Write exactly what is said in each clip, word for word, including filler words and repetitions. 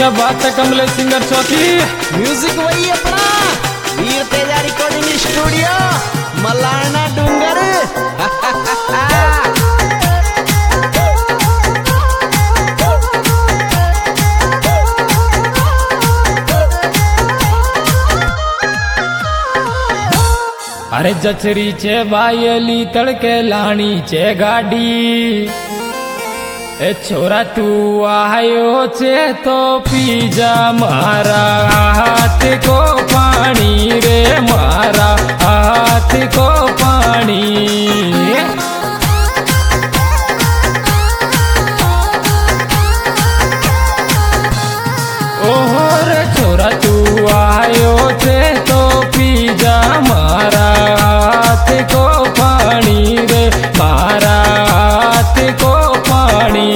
क्या बात है कमलेश सिंगर चौकी। म्यूजिक वही अपना वीर तेजा रिकॉर्डिंग स्टूडियो मलारना डूंगर। अरे जचरी चे बायली तड़के लाणी चे गाड़ी ए छोरा तू आयो चे तो पी जा मारा हाथ को पानी रे मारा हाथ को पानी। ओहो रे छोरा तू आयो चे तो पी जा मारा हाथ को पानी रे मारा हाथ को पानी।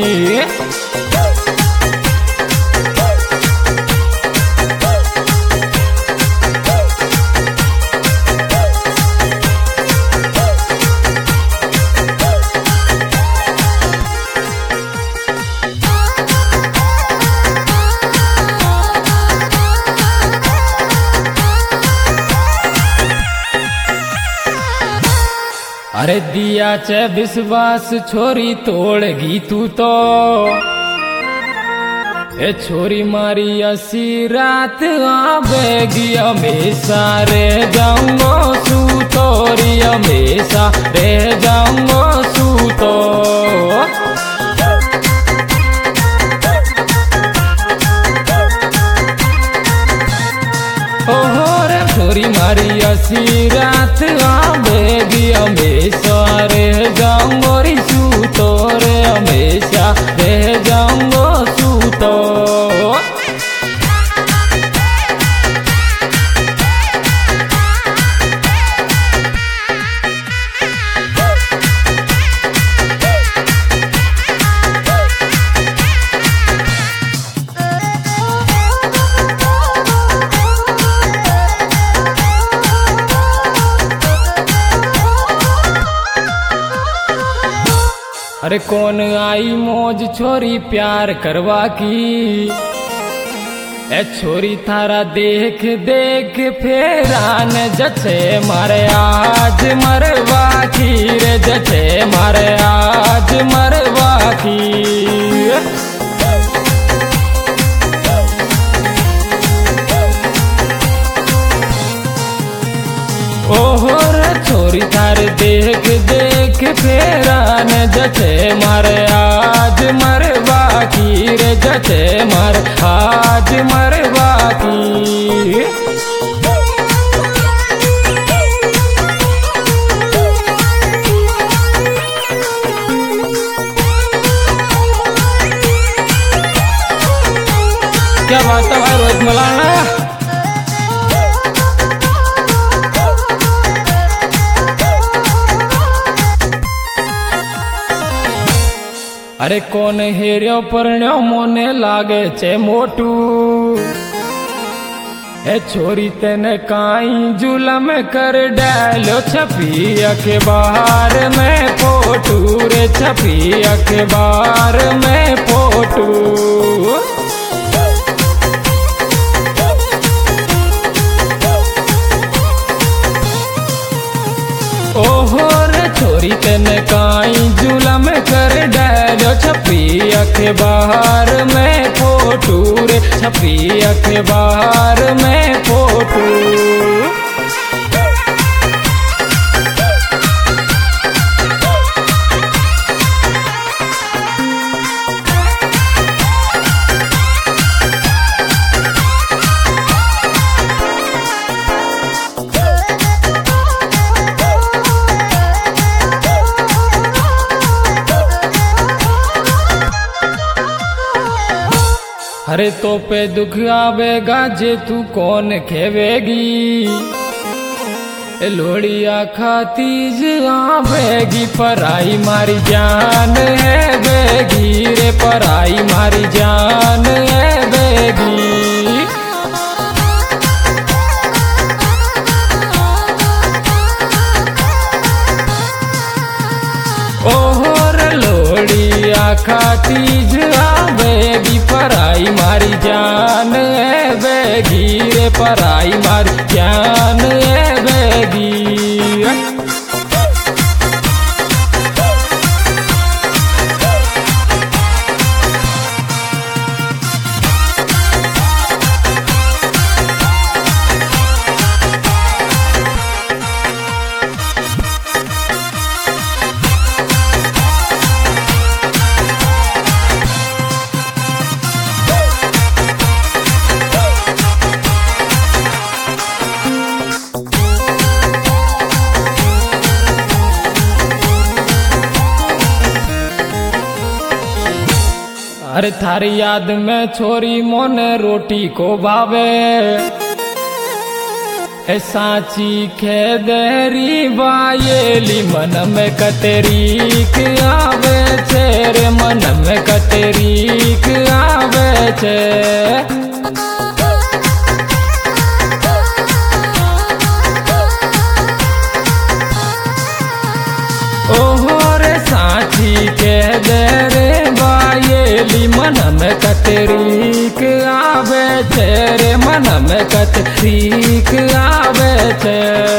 अरे दिया चे विश्वास छोरी तोड़गी तू तो ए छोरी मारी असी रात आवेगी हमेशा रे जाऊंगो सू तोरी हमेशा रे जाऊंगो सू तो। ओहो रे छोरी मारी असी रात आवेगी हमेशा रे जाऊंगो री सू तो रे हमेशा रे जाऊंगो सू तो। अरे कौन आई मौज छोरी प्यार करवा की ए छोरी थारा देख देख फेरान जचे मारे आज मरवा की रे जचे मारे आज मरवा की। ओहो रे छोरी थार देख देख फेरान जचे मारे आज मरवा की रे जचे मार आज मरवा की। क्या बात है भाई रोहित मलाना। अरे कौन हेरियो परण्यो मोने लागे छे मोटू ए छोरी तेने काई जुलम कर डालो छपी अखबार में फोटू रे छपी अखबार में फोटू। ओहो रे छोरी तेने काई जुलम कर डालो छपी अखबार में फोटू रे छपी अखबार में फोटू। अरे तो पे दुख आवेगा जे तू कौन खेवेगी ए लोड़िया खातीज आवेगी पराई मारी जान है बेगी रे पराई मारी जान है बेगी। ओहो रे लोड़िया आखा तीज आवेगी पराई मारी जान बेगी रे पराई मारी जान बेगी। अरे थारी याद में छोरी मोने रोटी को भावे ए सांची खेदेरी बायेली मन में कतेरीक आवे छे रे मन में कतेरीक आवे छे। ओहो रे सांची खेदेरे बायेली मन में कतरीक आवे छे रे मन में कतरीक आवे छे।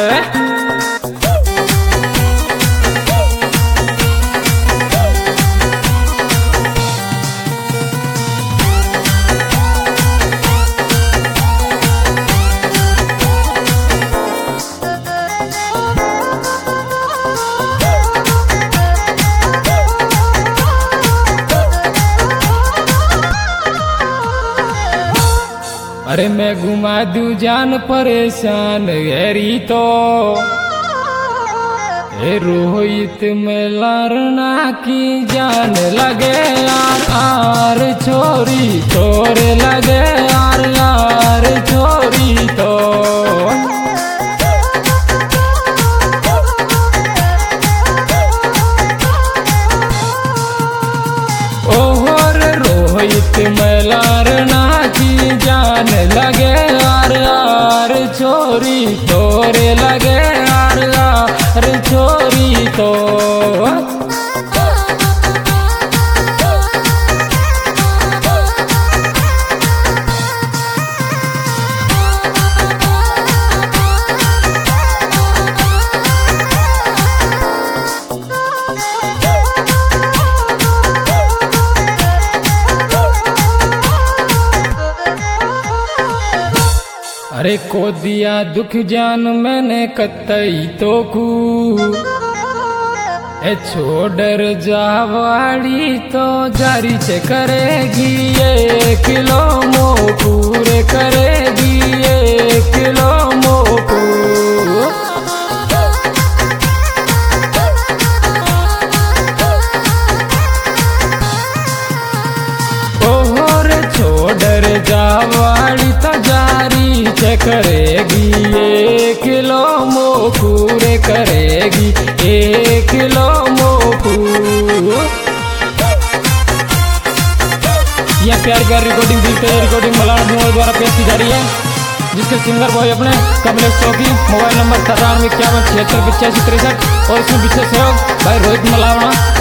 अरे मैं घुमा दू जान परेशान गहरी तो ए रोहित में लड़ना की जान लगे यार आर छोरी तोरे लगे यार यार छोरी तो। ओहो रे रोहित में लड़ना की जान लगे यार यार छोरी तोरे लगे यार यार छोरी तो। अरे को दिया दुख जान मैंने कतई तो कू ए छोड़र जावाड़ी तो जारी से करेगी ये किलो मोपूरे करेगी ये किलो मोपू। ओहो रे छोड़र जावाड़ी तो जारी करेगी एक किलो मोपूरे करेगी एक किलो मोपू। यह प्यार प्यार रिकॉर्डिंग दिल पे रिकॉर्डिंग मलाना डूंगर द्वारा पेश की जा रही है, जिसके सिंगर बॉय अपने कमलेश चौकी। मोबाइल नंबर सत्तानवे इक्यावन छिहत्तर पचासी तिरसठ और इसमें विशेष सहयोग भाई रोहित मलावना।